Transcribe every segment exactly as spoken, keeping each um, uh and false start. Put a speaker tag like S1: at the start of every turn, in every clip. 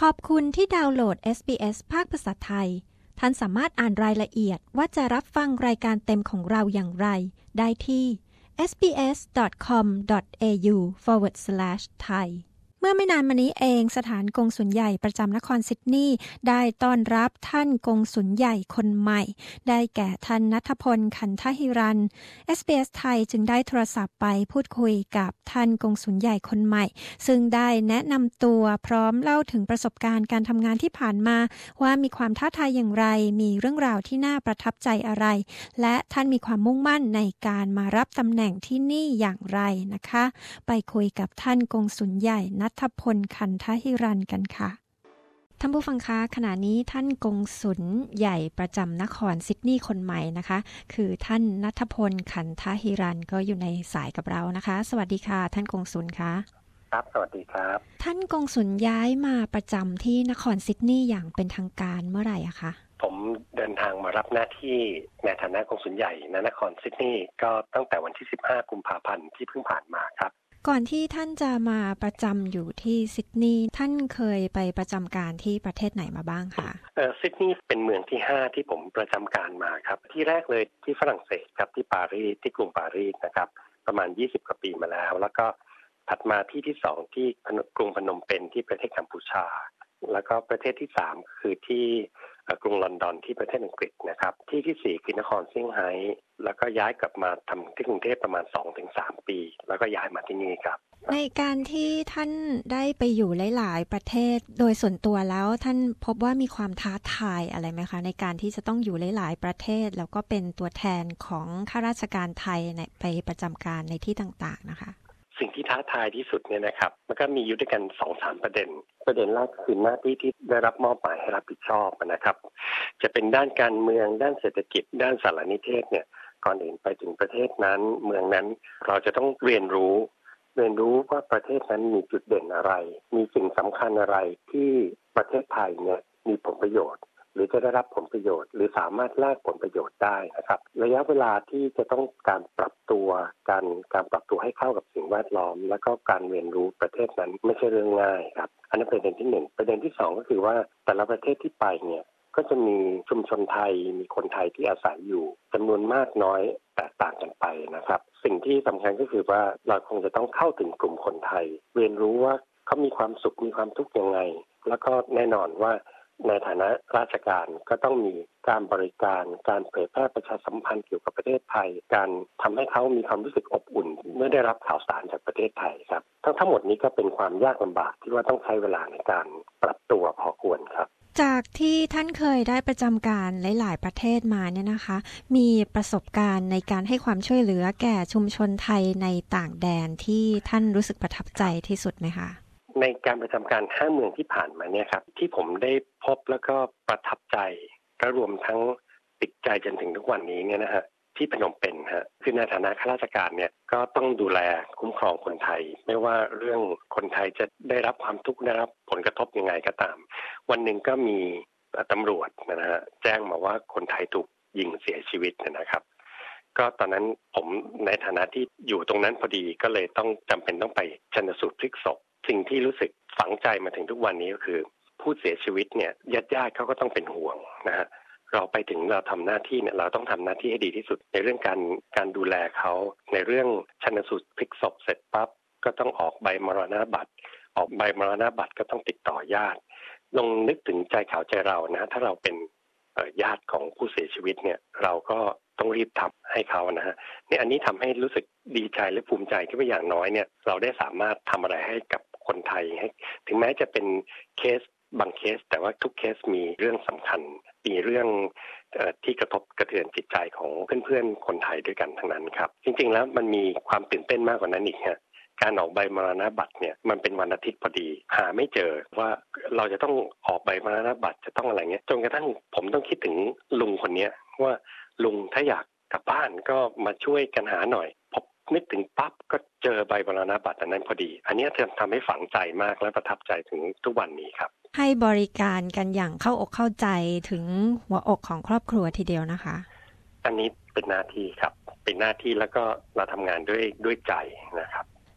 S1: ขอบคุณที่ดาวน์โหลด เอส บี เอส ภาคภาษาไทยท่านสามารถอ่านรายละเอียดว่าจะรับฟังรายการเต็มของเราอย่างไรได้ที่ เอส บี เอส ดอท คอม ดอท เอ ยู สแลช สแลช ไทยเมื่อไม่นานมานี้เองสถานกงสุลใหญ่ประจำนครซิดนีย์ได้ต้อนรับท่านกงสุลใหญ่คนใหม่ได้แก่ท่านณัฐพล ขันธหิรัน เอส บี เอส ไทยจึงได้โทรศัพท์ไปพูดคุยกับท่านกงสุลใหญ่คนใหม่ซึ่งได้แนะนำตัวพร้อมเล่าถึงประสบการณ์การทำงานที่ผ่านมาว่ามีความท้าทายอย่างไรมีเรื่องราวที่น่าประทับใจอะไรและท่านมีความมุ่งมั่นในการมารับตำแหน่งที่นี่อย่างไรนะคะไปคุยกับท่านกงสุลใหญ่ณัฐพล ขันธหิรันกันค่ะท่านผู้ฟังคะขณะนี้ท่านกงสุลใหญ่ประจำนครซิดนีย์คนใหม่นะคะคือท่านณัฐพล ขันธหิรันก็อยู่ในสายกับเรานะคะสวัสดีค่ะท่านกงสุลคะ
S2: ครับสวัสดีครับ
S1: ท่านกงสุลย้ายมาประจำที่นครซิดนีย์อย่างเป็นทางการเมื่อไหร่อะคะ
S2: ผมเดินทางมารับหน้าที่ในฐานะกงสุลใหญ่ณนครซิดนีย์ก็ตั้งแต่วันที่สิบห้ากุมภาพันธ์ที่เพิ่งผ่านมาครับ
S1: ก่อนที่ท่านจะมาประจำอยู่ที่ซิดนีย์ท่านเคยไปประจำการที่ประเทศไหนมาบ้างคะ
S2: เอ่อซิดนีย์เป็นเมืองที่ห้าที่ผมประจำการมาครับที่แรกเลยที่ฝรั่งเศสครับที่ปารีสที่กรุงปารีสนะครับประมาณยี่สิบกว่าปีมาแล้วแล้วก็ถัดมาที่ที่สองที่กรุงพนมเปญที่ประเทศกัมพูชาแล้วก็ประเทศที่สามคือที่กรุงลอนดอนที่ประเทศอังกฤษนะครับที่ที่สี่คือนครเซี่ยงไฮ้แล้วก็ย้ายกลับมาทำที่กรุงเทพประมาณ สองถึงสาม ปีแล้วก็ย้ายมาที่นี่ครับ
S1: ในการที่ท่านได้ไปอยู่หลายๆประเทศโดยส่วนตัวแล้วท่านพบว่ามีความท้าทายอะไรไหมคะในการที่จะต้องอยู่หลายๆประเทศแล้วก็เป็นตัวแทนของข้าราชการไทยไปประจำการในที่ต่างๆนะคะ
S2: สิ่งที่ท้าทายที่สุดเนี่ยนะครับมันก็มีอยู่ด้วยกัน สองถึงสาม ประเด็นประเด็นแรกคือหน้าที่ที่ได้รับมอบหมายให้รับผิดชอบนะครับจะเป็นด้านการเมืองด้านเศรษฐกิจด้านสารนิเทศเนี่ยก่อนอื่นไปถึงประเทศนั้นเมืองนั้นเราจะต้องเรียนรู้เรียนรู้ว่าประเทศนั้นมีจุดเด่นอะไรมีสิ่งสำคัญอะไรที่ประเทศไทยเนี่ยมีผลประโยชน์หรือจะได้รับผลประโยชน์หรือสามารถแลกผลประโยชน์ได้นะครับระยะเวลาที่จะต้องการปรับตัวการการปรับตัวให้เข้ากับสิ่งแวดล้อมแล้วก็การเรียนรู้ประเทศนั้นไม่ใช่เรื่องง่ายครับอันนั้นประเด็นที่หนึ่งประเด็นที่สองก็คือว่าแต่ละประเทศที่ไปเนี่ยก็จะมีชุมชนไทยมีคนไทยที่อาศัยอยู่จำนวนมากน้อยแตกต่างกันไปนะครับสิ่งที่สำคัญก็คือว่าเราคงจะต้องเข้าถึงกลุ่มคนไทยเรียนรู้ว่าเขามีความสุขมีความทุกข์ยังไงแล้วก็แน่นอนว่าในฐานะราชการก็ต้องมีการบริการการเผยแพร่ประชาสัมพันธ์เกี่ยวกับประเทศไทยการทำให้เขามีความรู้สึกอบอุ่นเมื่อได้รับข่าวสารจากประเทศไทยครับทั้งทั้งหมดนี้ก็เป็นความยากลำบากที่ว่าต้องใช้เวลาในการปรับตัวพอควรครับ
S1: จากที่ท่านเคยได้ประจำการหลายๆประเทศมาเนี่ยนะคะมีประสบการณ์ในการให้ความช่วยเหลือแก่ชุมชนไทยในต่างแดนที่ท่านรู้สึกประทับใจที่สุดไหมคะ
S2: ในการประจำการห้าเมืองที่ผ่านมาเนี่ยครับที่ผมได้พบแล้วก็ประทับใจก็รวมทั้งติดใจจนถึงทุกวันนี้เนี่ยนะฮะที่พนมเปญฮะคือในฐานะข้าราชการเนี่ยก็ต้องดูแลคุ้มครองคนไทยไม่ว่าเรื่องคนไทยจะได้รับความทุกข์ได้รับผลกระทบยังไงก็ตามวันหนึ่งก็มีตำรวจนะฮะแจ้งมาว่าคนไทยถูกยิงเสียชีวิตนะครับก็ตอนนั้นผมในฐานะที่อยู่ตรงนั้นพอดีก็เลยต้องจำเป็นต้องไปชันสูตรพลิกศพสิ่งที่รู้สึกฝังใจมาถึงทุกวันนี้ก็คือผู้เสียชีวิตเนี่ยญาติๆเขาก็ต้องเป็นห่วงนะฮะเราไปถึงเราทำหน้าที่เนี่ยเราต้องทำหน้าที่ให้ดีที่สุดในเรื่องการการดูแลเขาในเรื่องชันสูตรพลิกศพเสร็จปั๊บก็ต้องออกใบมรณบัตรออกใบมรณบัตรก็ต้องติดต่อญาติลองนึกถึงใจเขาใจเรานะถ้าเราเป็นญาติของผู้เสียชีวิตเนี่ยเราก็ต้องรีบทำให้เขานะฮะเนี่ยอันนี้ทำให้รู้สึกดีใจและภูมิใจที่ว่าอย่างน้อยเนี่ยเราได้สามารถทำอะไรให้กับคนไทยให้ถึงแม้จะเป็นเคสบางเคสแต่ว่าทุกเคสมีเรื่องสำคัญมีเรื่องเอ่อที่กระทบกระเทือนจิตใจของเพื่อนๆคนไทยด้วยกันทั้งนั้นครับจริงๆแล้วมันมีความตื่นเต้นมากกว่านั้นอีกฮะการออกใบมรณบัตรเนี่ยมันเป็นวันอาทิตย์พอดีหาไม่เจอว่าเราจะต้องออกใบมรณบัตรจะต้องอะไรเงี้ยจนกระทั่งผมต้องคิดถึงลุงคนนี้ว่าลุงถ้าอยากกลับบ้านก็มาช่วยกันหาหน่อยพอนึกถึงปั๊บก็เจอใบมรณบัตรอันนั้นพอดีอันนี้ทำให้ฝังใจมากและประทับใจถึงทุกวันนี้ครับ
S1: ให้บริการกันอย่างเข้าอกเข้าใจถึงหัวอกของครอบครัวทีเดียวนะคะ
S2: อันนี้เป็นหน้าที่ครับเป็นหน้าที่แล้วก็เราทำงานด้วยด้วยใจนะครับ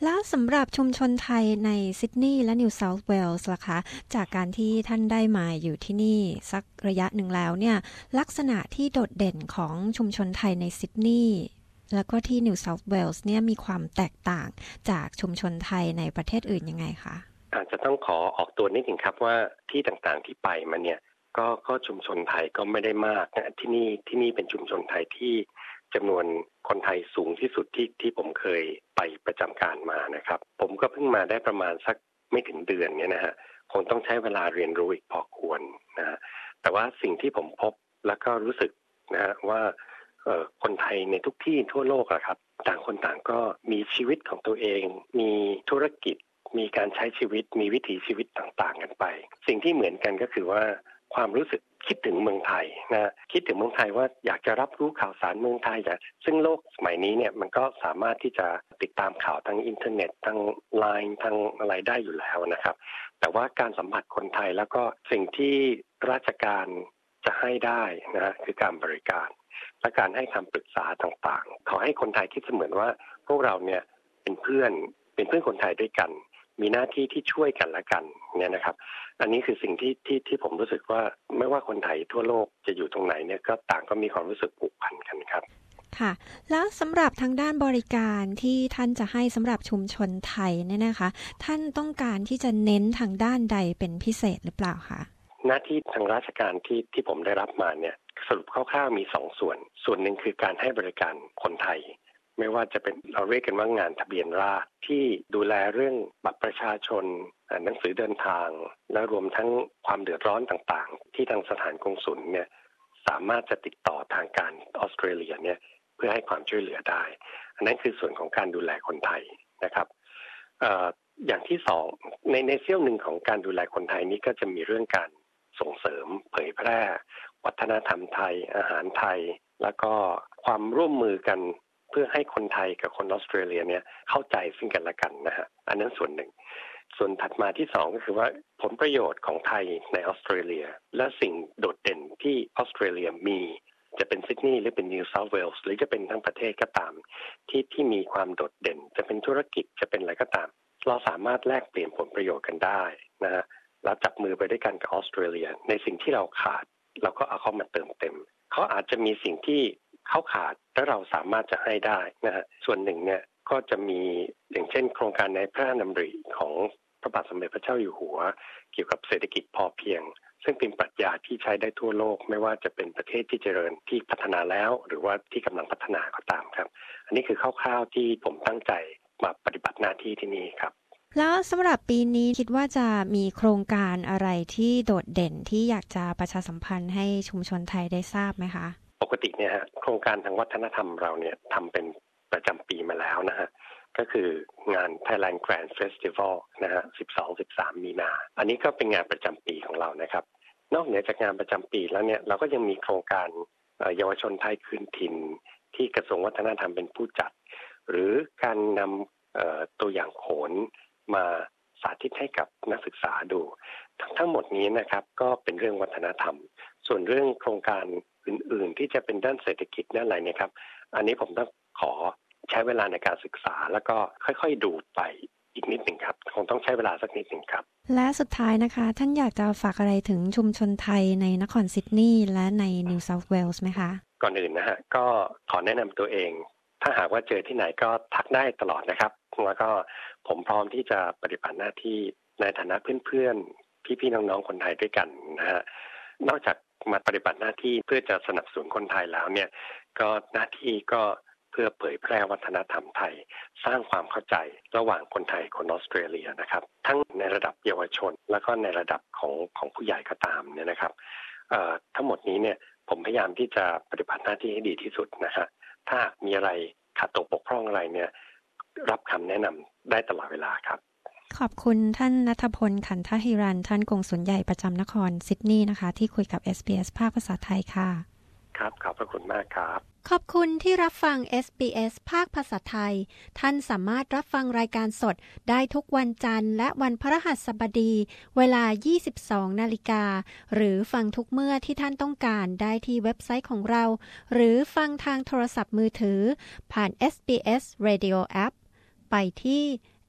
S1: แล้วสำหรับชุมชนไทยในซิดนีย์และนิวเซาท์เวลส์ล่ะคะจากการที่ท่านได้มาอยู่ที่นี่สักระยะหนึ่งแล้วเนี่ยลักษณะที่โดดเด่นของชุมชนไทยในซิดนีย์แล้วก็ที่นิวเซาท์เวลส์เนี่ยมีความแตกต่างจากชุมชนไทยในประเทศอื่นยังไงคะ
S2: อาจจะต้องขอออกตัวนิดหนึ่งครับว่าที่ต่างๆที่ไปมาเนี่ยก็ก็ชุมชนไทยก็ไม่ได้มากนะที่นี่ที่นี่เป็นชุมชนไทยที่จำนวนคนไทยสูงที่สุดที่ที่ผมเคยไปประจำการมานะครับผมก็เพิ่งมาได้ประมาณสักไม่ถึงเดือนเนี่ยนะฮะคงต้องใช้เวลาเรียนรู้อีกพอควรนะฮะแต่ว่าสิ่งที่ผมพบแล้วก็รู้สึกนะฮะว่าเอ่อคนไทยในทุกที่ทั่วโลกอะครับต่างคนต่างก็มีชีวิตของตัวเองมีธุรกิจมีการใช้ชีวิตมีวิถีชีวิตต่างๆกันไปสิ่งที่เหมือนกันก็คือว่าความรู้สึกคิดถึงเมืองไทยนะคิดถึงเมืองไทยว่าอยากจะรับรู้ข่าวสารเมืองไทยอยากซึ่งโลกสมัยนี้เนี่ยมันก็สามารถที่จะติดตามข่าวทั้งอินเทอร์เน็ตทั้งไลน์ทั้งอะไรได้อยู่แล้วนะครับแต่ว่าการสัมผัสคนไทยแล้วก็สิ่งที่ราชการจะให้ได้นะคือการบริการและการให้คำปรึกษาต่างๆขอให้คนไทยคิดเสมือนว่าพวกเราเนี่ยเป็นเพื่อนเป็นเพื่อนคนไทยด้วยกันมีหน้าที่ที่ช่วยกันและกันเนี่ยนะครับอันนี้คือสิ่งที่ที่ที่ผมรู้สึกว่าไม่ว่าคนไทยทั่วโลกจะอยู่ตรงไหนเนี่ยก็ต่างก็มีความรู้สึกผูกพันกันครับ
S1: ค่ะแล้วสำหรับทางด้านบริการที่ท่านจะให้สำหรับชุมชนไทยเนี่ยนะคะท่านต้องการที่จะเน้นทางด้านใดเป็นพิเศษหรือเปล่าคะ
S2: หน้าที่ทางราชการที่ที่ผมได้รับมาเนี่ยสรุปคร่าวๆมีสองส่วนส่วนหนึ่งคือการให้บริการคนไทยไม่ว่าจะเป็นเราเรียกกันว่างานทะเบียนราษฎร์ที่ดูแลเรื่องบัตรประชาชนหนังสือเดินทางและรวมทั้งความเดือดร้อนต่างๆที่ทางสถานกงสุลเนี่ยสามารถจะติดต่อทางการออสเตรเลียเนี่ยเพื่อให้ความช่วยเหลือได้อันนั้นคือส่วนของการดูแลคนไทยนะครับ เอ่อ อย่างที่สองในในเซี่ยวหนึ่งของการดูแลคนไทยนี้ก็จะมีเรื่องการส่งเสริมเผยแพร่วัฒนธรรมไทยอาหารไทยแล้วก็ความร่วมมือกันเพื่อให้คนไทยกับคนออสเตรเลียเนี่ยเข้าใจซึ่งกันและกันนะฮะอันนั้นส่วนหนึ่งส่วนถัดมาที่สองก็คือว่าผลประโยชน์ของไทยในออสเตรเลียและสิ่งโดดเด่นที่ออสเตรเลียมีจะเป็นซิดนีย์หรือเป็นนิวเซาท์เวลส์หรือจะเป็นทั้งประเทศก็ตามที่ที่มีความโดดเด่นจะเป็นธุรกิจจะเป็นอะไรก็ตามเราสามารถแลกเปลี่ยนผลประโยชน์กันได้นะฮะเราจับมือไปด้วยกันกับออสเตรเลียในสิ่งที่เราขาดเราก็เอาเข้ามาเติมเต็มเขาอาจจะมีสิ่งที่เขาขาดและเราสามารถจะให้ได้นะฮะส่วนหนึ่งเนี่ยก็จะมีอย่างเช่นโครงการในพระราชดำริของพระบาทสมเด็จพระเจ้าอยู่หัวเกี่ยวกับเศรษฐกิจพอเพียงซึ่งเป็นปรัชญาที่ใช้ได้ทั่วโลกไม่ว่าจะเป็นประเทศที่เจริญที่พัฒนาแล้วหรือว่าที่กำลังพัฒนาก็ตามครับอันนี้คือคร่าวๆที่ผมตั้งใจมาปฏิบัติหน้าที่ที่นี่ครับ
S1: แล้วสำหรับปีนี้คิดว่าจะมีโครงการอะไรที่โดดเด่นที่อยากจะประชาสัมพันธ์ให้ชุมชนไทยได้ทราบไหมคะ
S2: ปกติเนี่ยฮะโครงการทางวัฒนธรรมเราเนี่ยทำเป็นประจำปีมาแล้วนะฮะก็คืองาน Thailand Grand Festival นะฮะ สิบสอง สิบสาม มีนาอันนี้ก็เป็นงานประจำปีของเรานะครับนอกเหนือจากงานประจำปีแล้วเนี่ยเราก็ยังมีโครงการเยาวชนไทยคืนถิ่นที่กระทรวงวัฒนธรรมเป็นผู้จัดหรือการนำตัวอย่างโขนมาสาธิตให้กับนักศึกษาดูทั้งหมดนี้นะครับก็เป็นเรื่องวัฒนธรรมส่วนเรื่องโครงการอื่นๆที่จะเป็นด้านเศรษฐกิจนั่นอะไรเนี่ยครับอันนี้ผมต้องขอใช้เวลาในการศึกษาแล้วก็ค่อยๆดูไปอีกนิดหนึ่งครับคงต้องใช้เวลาสักนิดหนึ่งครับ
S1: และสุดท้ายนะคะท่านอยากจะฝากอะไรถึงชุมชนไทยในนครซิดนีย์และในนิวเซาท์เวลส์ไหมคะ
S2: ก่อนอื่นนะฮะก็ขอแนะนำตัวเองถ้าหากว่าเจอที่ไหนก็ทักได้ตลอดนะครับแล้วก็ผมพร้อมที่จะปฏิบัติหน้าที่ในฐานะเพื่อนๆพี่ๆน้องๆคนไทยด้วยกันนะฮะนอกจากมาปฏิบัติหน้าที่เพื่อจะสนับสนุนคนไทยแล้วเนี่ยก็หน้าที่ก็เพื่อเผยแพร่วัฒนธรรมไทยสร้างความเข้าใจระหว่างคนไทยคนออสเตรเลียนะครับทั้งในระดับเยาวชนแล้วก็ในระดับของของผู้ใหญ่ก็ตามเนี่ยนะครับเอ่อทั้งหมดนี้เนี่ยผมพยายามที่จะปฏิบัติหน้าที่ให้ดีที่สุดนะฮะถ้ามีอะไรขาดตกบกพร่องอะไรเนี่ยรับคำแนะนำได้ตลอดเวลาครับ
S1: ขอบคุณท่านณัฐพล ขันธหิรันท่านกงสุลใหญ่ประจำนครซิดนีย์นะคะที่คุยกับ เอส บี เอส ภาคภาษาไทยค่ะ
S2: ครับขอบพระคุณมากครับ
S1: ขอบคุณที่รับฟัง เอส บี เอส ภาคภาษาไทยท่านสามารถรับฟังรายการสดได้ทุกวันจันทร์และวันพฤหัสบดีเวลา ยี่สิบสองนาฬิกาหรือฟังทุกเมื่อที่ท่านต้องการได้ที่เว็บไซต์ของเราหรือฟังทางโทรศัพท์มือถือผ่าน เอส บี เอส Radio App ไปที่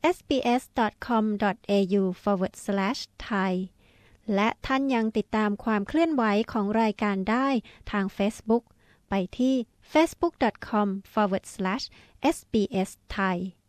S1: sbs.com.au forward slash thai และท่านยังติดตามความเคลื่อนไหวของรายการได้ทาง Facebook ไปที่ facebook.com forward slash sbs thai